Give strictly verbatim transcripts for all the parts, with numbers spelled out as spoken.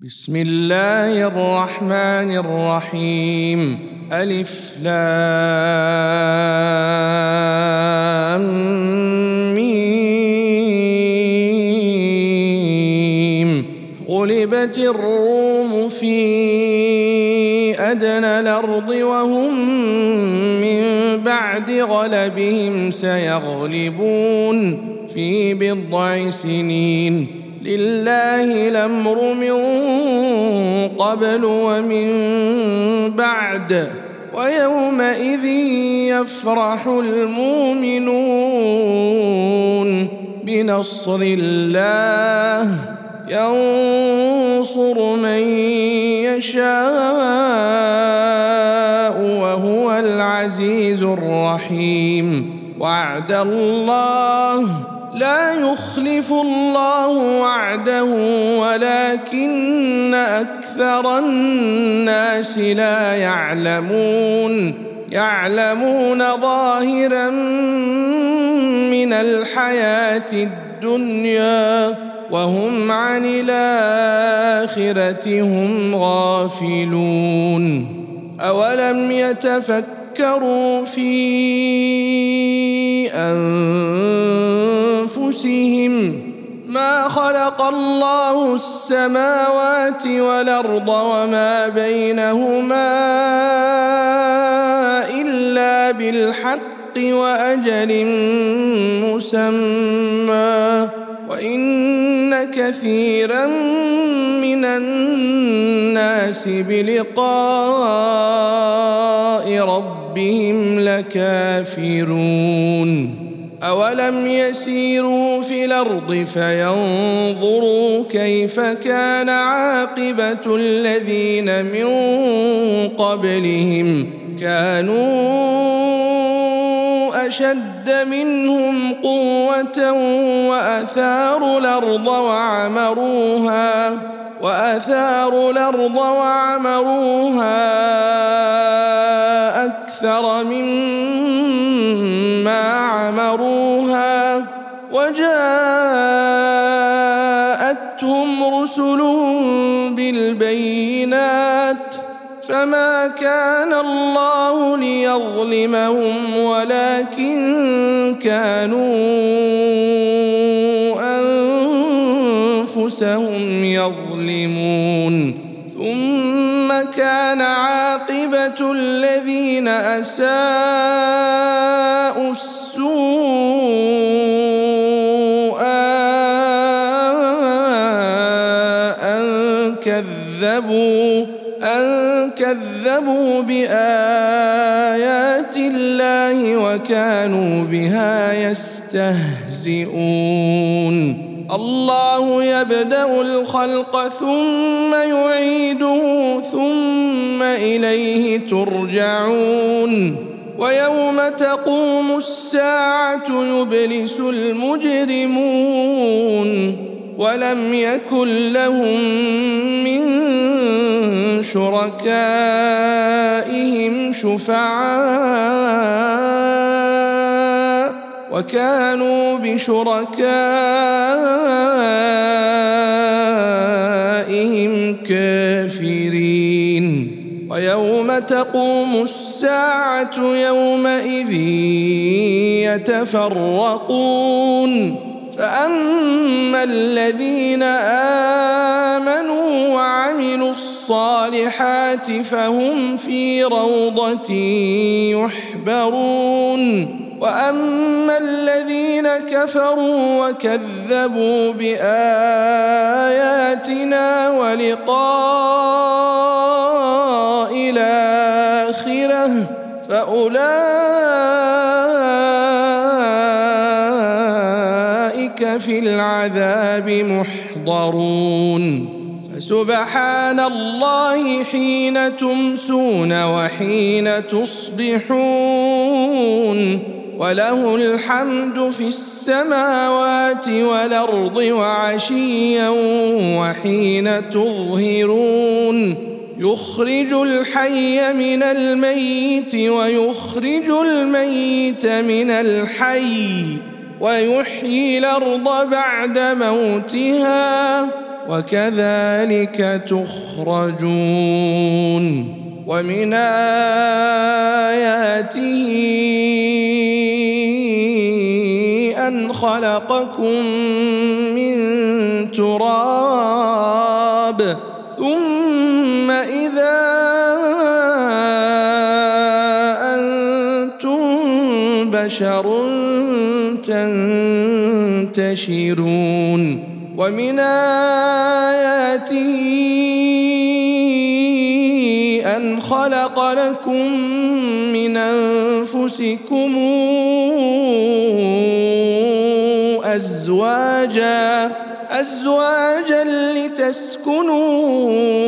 بسم الله الرحمن الرحيم. ألف لام ميم. غلبت الروم في أدنى الأرض وهم من بعد غلبهم سيغلبون في بضع سنين. لله الأمر من قبل ومن بعد ويومئذ يفرح المؤمنون بنصر الله ينصر من يشاء وهو العزيز الرحيم. وعد الله لا يخلف الله وعده ولكن أكثر الناس لا يعلمون يعلمون ظاهرا من الحياة الدنيا وهم عن الآخرة هم غافلون. أولم يتفكروا في أنفسهم ما خلق الله السماوات والأرض وما بينهما إلا بالحق وأجل مسمى وإن كثيرا من الناس بلقاء ربهم لكافرون. أولم يسيروا في الأرض فينظروا كيف كان عاقبة الذين من قبلهم كانوا أشد منهم قوة وأثاروا الأرض وعمروها وأثاروا الأرض وعمروها أكثر مما عمروها وجاءتهم رسلهم بالبينات فما كان الله ليظلمهم ولكن كانوا أنفسهم يظلمون. ثم كان عاقبة الذين أساءوا السوء أن كذبوا أن كذبوا بآيات الله وكانوا بها يستهزئون. الله يبدأ الخلق ثم يعيده ثم إليه ترجعون. ويوم تقوم الساعة يبلس المجرمون ولم يكن لهم من شركائهم شفعاء وكانوا بشركائهم كافرين. ويوم تقوم الساعة يومئذ يتفرقون فأما الذين آمنوا وعملوا الصالحات فهم في روضة يحبرون وأما الذين كفروا وكذبوا بآياتنا ولقاء الآخرة فأولئك في العذاب محضرون. فسبحان الله حين تمسون وحين تصبحون وله الحمد في السماوات والأرض وعشيا وحين تظهرون. يخرج الحي من الميت ويخرج الميت من الحي ويحيي الأرض بعد موتها وكذلك تخرجون. ومن آياته أن خلقكم من تراب ثم إذا أنتم بشر تنتشرون. ومن آياته أن خلق لكم من أنفسكم أزواجا أزواجا لتسكنوا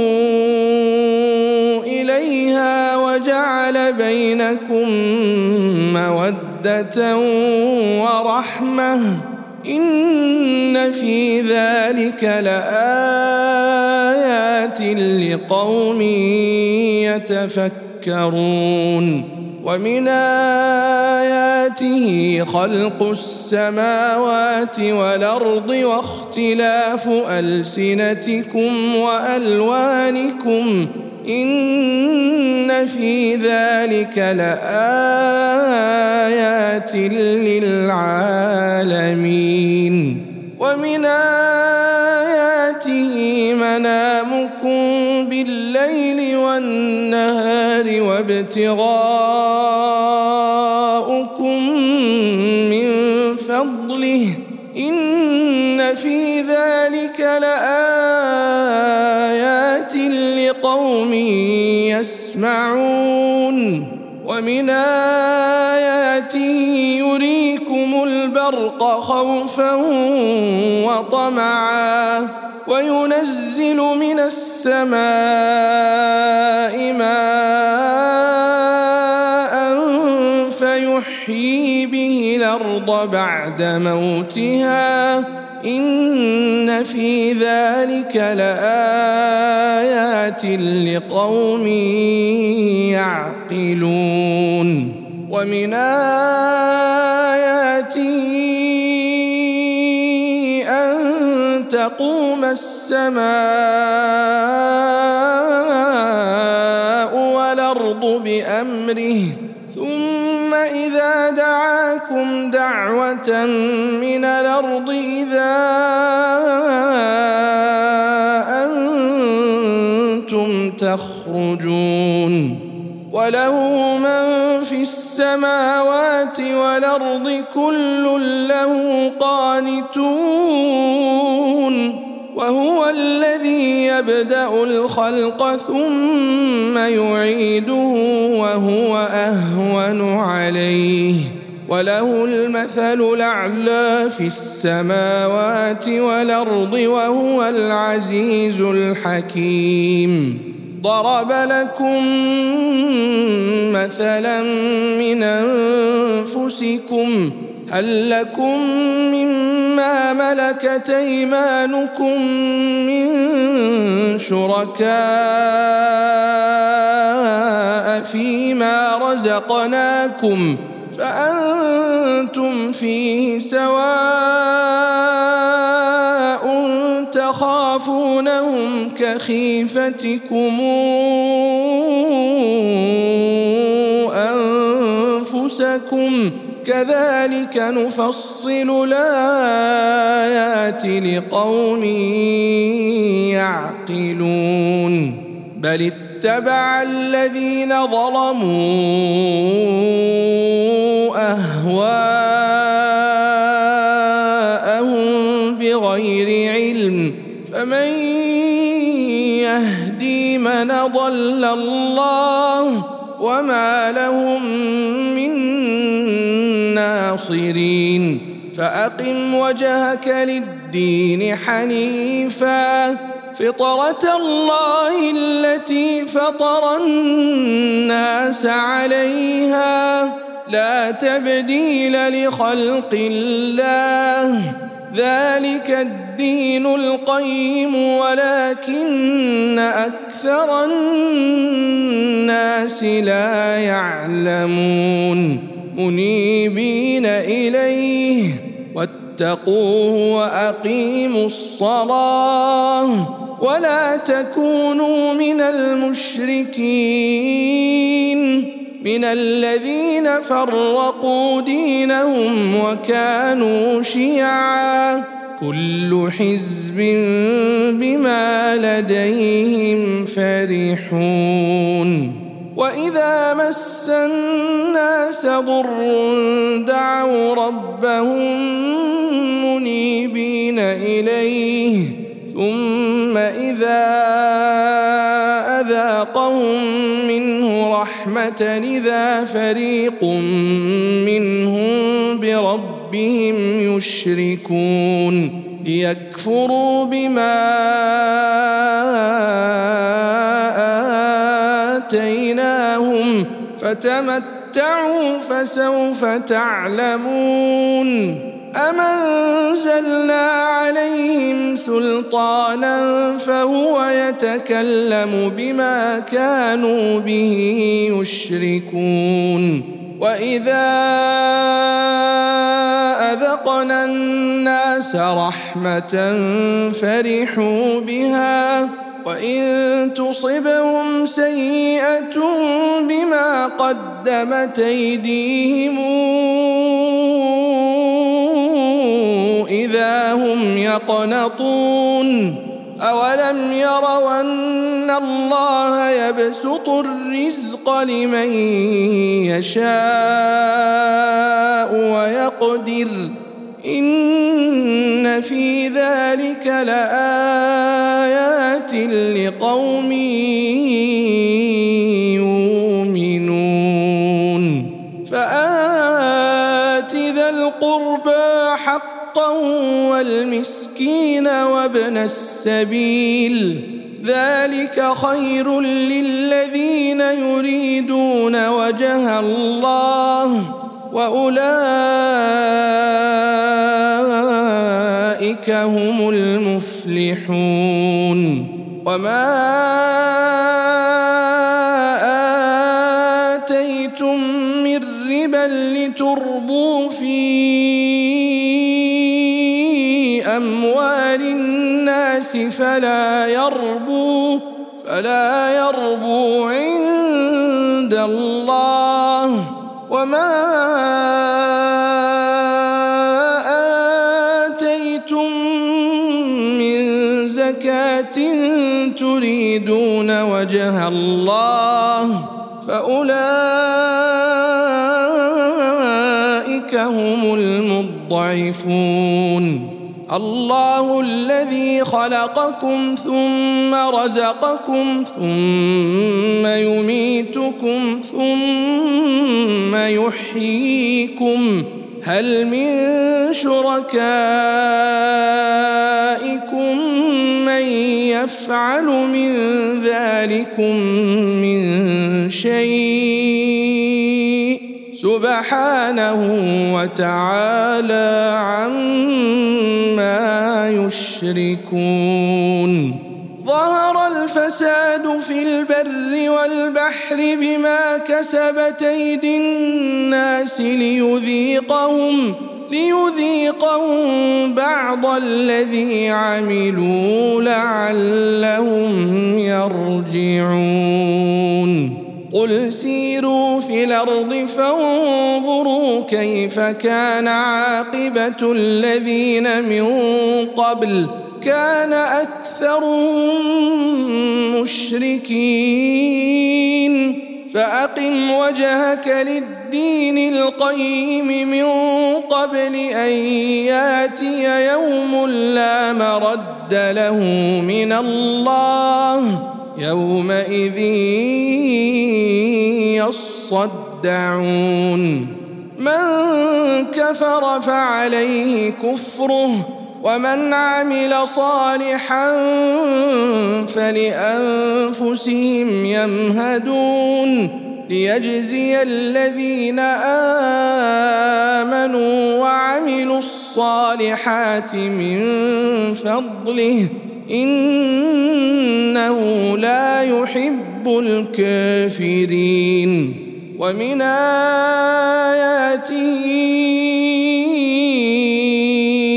إليها وجعل بينكم مودة ورحمة إن في ذلك لآيات لقوم يتفكرون. ومن آياته خلق السماوات والأرض واختلاف ألسنتكم وألوانكم إن في ذلك لآيات للعالمين. ومن آياته منامكم بالليل والنهار وابتغاؤكم من فضله إن في ذلك لآيات لقوم يسمعون. ومن آياته يريكم البرق خوفا وطمعا وينزل من السماء ماء فيحيي به الأرض بعد موتها إن في ذلك لآيات لقوم يعقلون. ومن آياته أن تقوم السماء والأرض بأمره ثم إذا دعاكم دعوة من الأرض إذا أنتم تخرجون. وله من في السماوات والأرض كل له قانتون. وهو الذي يبدأ الخلق ثم يعيده وهو أهون عليه وله المثل الأعلى في السماوات والأرض وهو العزيز الحكيم. ضرب لكم مثلا من أنفسكم هل لكم مما ملكت أيمانكم من شركاء فيما رزقناكم فأنتم فيه سواء تخافونهم كخيفتكم أنفسكم كذلك نفصل الآيات لقوم يعقلون. بل اتبع الذين ظلموا أهواءهم بغير علم فمن يهدي من ضل الله وما لهم من ناصرين. فأقم وجهك للدين حنيفا فطرة الله التي فطر الناس عليها لا تبديل لخلق الله ذلك الدين القيم ولكن أكثر الناس لا يعلمون. منيبين إليه فاتقوه وأقيموا الصلاة ولا تكونوا من المشركين من الذين فرقوا دينهم وكانوا شيعا كل حزب بما لديهم فرحون وإذا مس الناس ضر دعوا ربهم منيبين إليه ثم إذا أذاقهم منه رحمة إذا فريق منهم بربهم يشركون ليكفروا بما آتيناهم فتمتعوا فسوف تعلمون أم أنزلنا عليهم سلطانا فهو يتكلم بما كانوا به يشركون وإذا أذقنا الناس رحمة فرحوا بها وإن تصبهم سيئة بما قدمت أيديهم إذا هم يقنطون أولم يروا أن الله يبسط الرزق لمن يشاء ويقدر إن في ذلك لآيات لقوم يؤمنون فآت ذا القربى حقا والمسكين وابن السبيل ذلك خير للذين يريدون وجه الله وأولئك هم المفلحون وما آتيتم من ربا لتربوا في أموال الناس فلا يربو فلا يربو عند الله وما آتيتم من زكاة تريدون وجه الله فأولئك هم المضعفون الله الذي خلقكم ثم رزقكم ثم يميتكم ثم يحييكم هل من شركائكم من يفعل من ذلكم من شيء سبحانه وتعالى عما يشركون ظهر الفساد في البر والبحر بما كسبت أيدي الناس ليذيقهم ليذيقهم بعض الذي عملوا لعلهم يرجعون قل سيروا في الأرض فانظروا كيف كان عاقبة الذين من قبل كان أكثرهم مشركين فأقم وجهك للدين القيم من قبل أن ياتي يوم لا مرد له من الله يومئذ يصدعون من كفر فعليه كفره ومن عمل صالحا فلأنفسهم يمهدون ليجزي الذين آمنوا وعملوا الصالحات من فضله إنه لا يحب الكافرين ومن آياته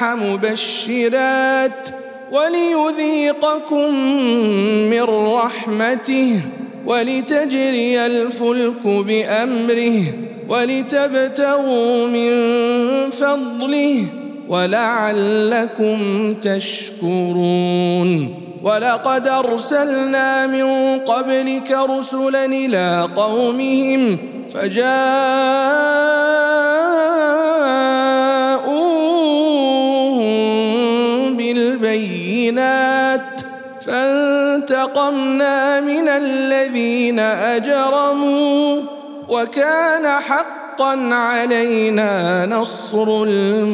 الصالح مبشرات وليذيقكم من رحمته ولتجري الفلك بأمره ولتبتغوا من فضله ولعلكم تشكرون. ولقد أرسلنا من قبلك رسلا إلى قومهم فجاءوهم بالبينات فانتقمنا من الذين أجرموا وكان حقا علينا نصر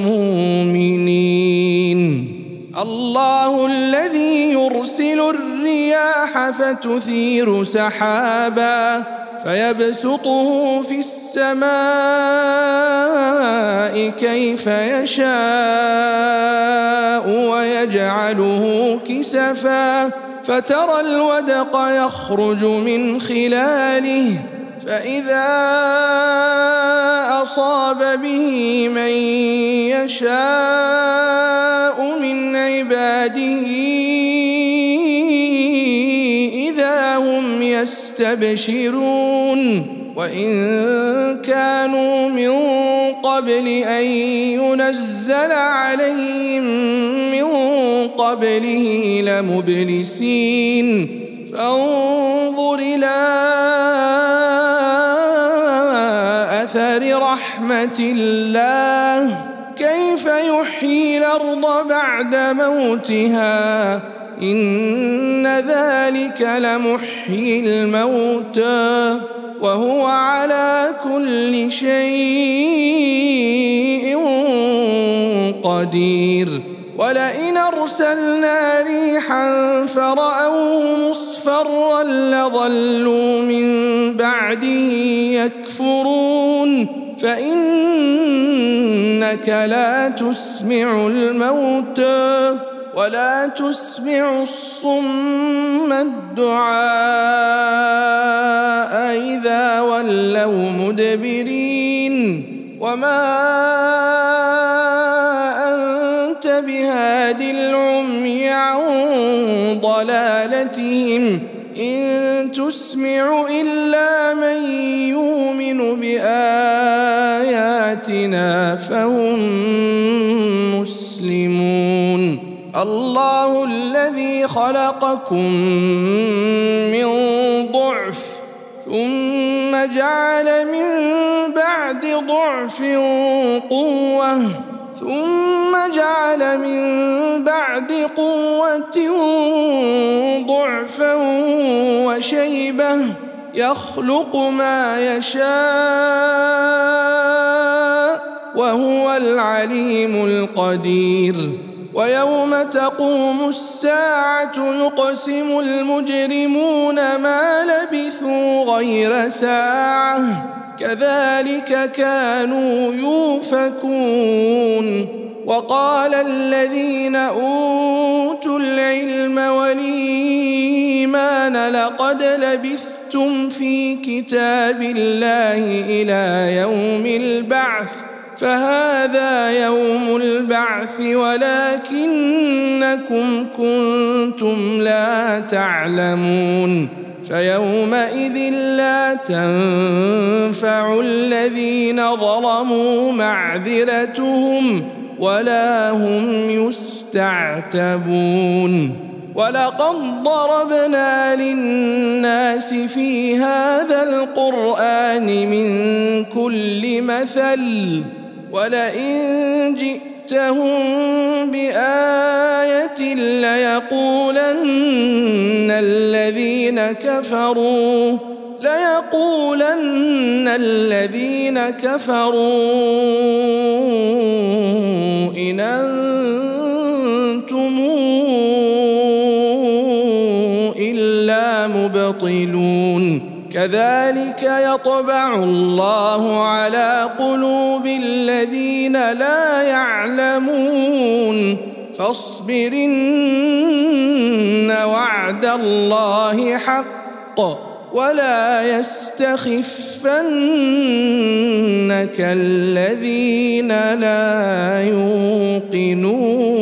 المؤمنين. الله الذي يرسل الرياح فتثير سحابا فيبسطه في السماء كيف يشاء ويجعله كسفا فترى الودق يخرج من خلاله فإذا أصاب به من يشاء من عباده إذا هم يستبشرون. وإن كانوا من قبل أن ينزل عليهم من قبله لمبلسين. فانظر إلى أثر رحمة الله كيف يحيي الأرض بعد موتها إن ذلك لمحيي الموتى وهو على كل شيء قدير. ولئن أرسلنا ريحا فرأوه مصفرا لظلوا من بعده يكفرون فإنك لا تسمع الموتى ولا تسمع الصم الدعاء إذا ولوا مدبرين وما أنت بهاد العمي عن ضلالتهم إن تسمع إلا من يؤمن بآياتنا فهم مسلمون. الله الذي خلقكم من ضعف ثم جعل من بعد ضعف قوة ثم جعل من بعد قوة ضعفا وشيبة يخلق ما يشاء وهو العليم القدير. ويوم تقوم الساعة يقسم المجرمون ما لبثوا غير ساعة كذلك كانوا يؤفكون. وقال الذين أوتوا العلم والإيمان لقد لبثتم في كتاب الله إلى يوم البعث فهذا يوم البعث ولكنكم كنتم لا تعلمون. فيومئذ لا تنفع الذين ظلموا معذرتهم ولا هم يستعتبون. ولقد ضربنا للناس في هذا القرآن من كل مثل ولئن جئتهم بآية ليقولن الذين كفروا ليقولن الذين كفروا إن أنتم إلا مبطلون. كذلك يطبع الله على قلوب الذين لا يعلمون. فاصبر إن وعد الله حق ولا يستخفنك الذين لا يوقنون.